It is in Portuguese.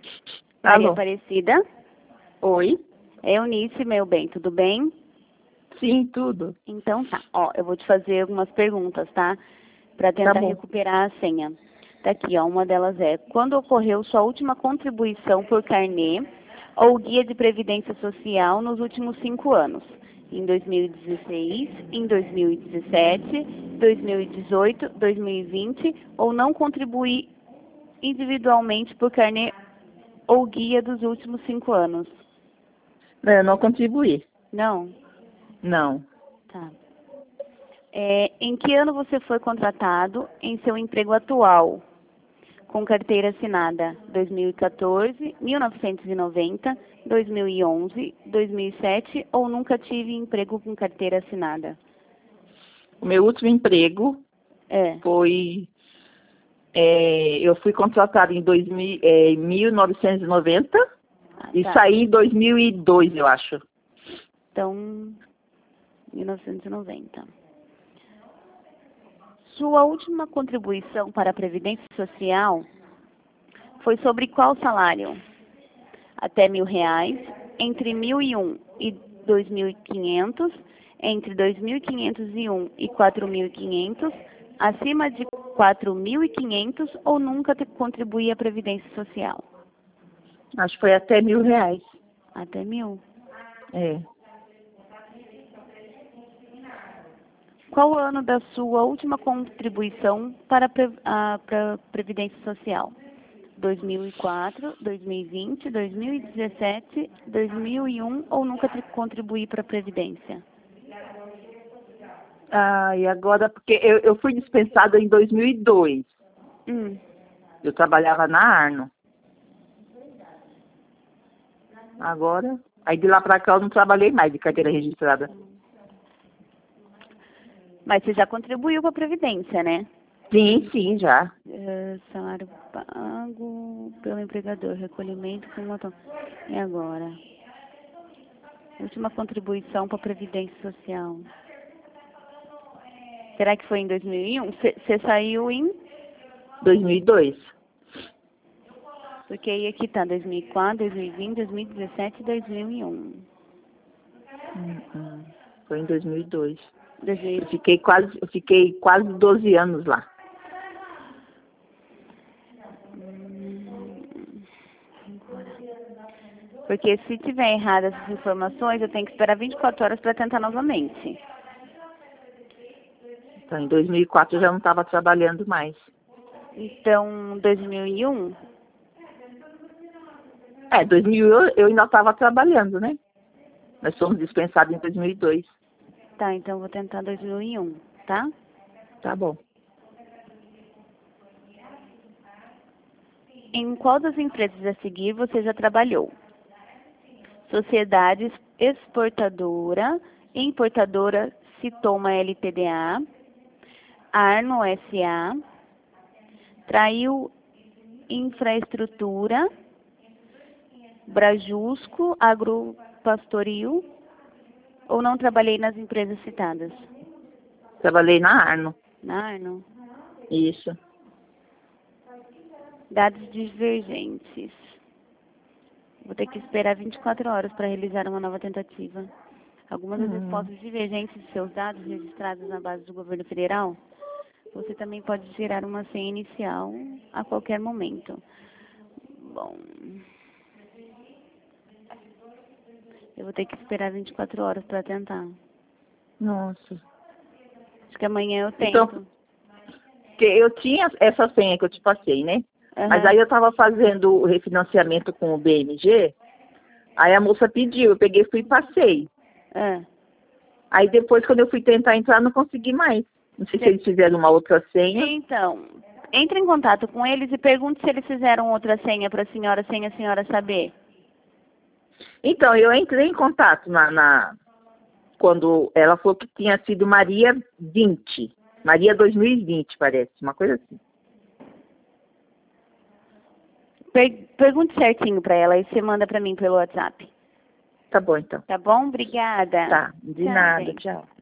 Maria Alô? Aparecida. Oi? É Eunice, meu bem, tudo bem? Sim, tudo. Então tá. Ó, eu vou te fazer algumas perguntas, tá? Para Tá tentar bom. recuperar a senha. Tá aqui, ó. Uma delas é: quando ocorreu sua última contribuição por carnê ou guia de previdência social nos últimos 5 anos? Em 2016, em 2017, 2018, 2020, ou não contribuir individualmente por carnê ou guia dos últimos 5 anos? Não, eu não contribuí. Não? Não. Tá. Em que ano você foi contratado em seu emprego atual, com carteira assinada? 2014, 1990, 2011, 2007 ou nunca tive emprego com carteira assinada? O meu último emprego foi... eu fui contratada em 1990 e Tá. saí em 2002, eu acho. Então, 1990. Sua última contribuição para a Previdência Social foi sobre qual salário? Até R$ 1.000, entre 1.001 e 2.500, entre 2.501 e 4.500, acima de 4.500 ou nunca contribuir à Previdência Social? Acho que foi até R$ 1.000. Até 1.000. É. Qual o ano da sua última contribuição para a Previdência Social? 2004, 2020, 2017, 2001 ou nunca contribuir para a Previdência? E agora, porque eu fui dispensada em 2002. Eu trabalhava na Arno. Agora, aí de lá pra cá eu não trabalhei mais de carteira registrada. Mas você já contribuiu para a Previdência, né? Sim, já. Salário pago pelo empregador, recolhimento com motor. E agora? Última contribuição para a Previdência Social. Será que foi em 2001? Você saiu em? 2002. Porque aí aqui tá 2004, 2020, 2017 e 2001. Foi em 2002. 2000. Eu fiquei quase 12 anos lá. Porque se tiver errado essas informações, eu tenho que esperar 24 horas para tentar novamente. Então, em 2004 eu já não estava trabalhando mais. Então, 2001? 2000 eu ainda estava trabalhando, né? Nós fomos dispensados em 2002. Tá, então eu vou tentar 2001, tá? Tá bom. Em qual das empresas a seguir você já trabalhou? Sociedade exportadora, importadora Citoma LTDA, Arno SA, Traiu Infraestrutura, Brajusco Agropastoril, ou não trabalhei nas empresas citadas? Trabalhei na Arno. Na Arno. Isso. Dados divergentes. Vou ter que esperar 24 horas para realizar uma nova tentativa. Algumas das respostas divergentes de seus dados registrados na base do governo federal, você também pode gerar uma senha inicial a qualquer momento. Bom, eu vou ter que esperar 24 horas para tentar. Nossa. Acho que amanhã eu tento. Então, porque eu tinha essa senha que eu te passei, né? Mas aí eu estava fazendo o refinanciamento com o BMG, aí a moça pediu, eu peguei, fui e passei. Aí depois, quando eu fui tentar entrar, não consegui mais. Não sei se eles fizeram uma outra senha. Então, entre em contato com eles e pergunte se eles fizeram outra senha para a senhora, sem a senhora saber. Então, eu entrei em contato quando ela falou que tinha sido Maria 20. Maria 2020, parece, uma coisa assim. Pergunte certinho para ela e você manda para mim pelo WhatsApp. Tá bom, então. Tá bom? Obrigada. Tá, de Tchau, nada, gente. tchau.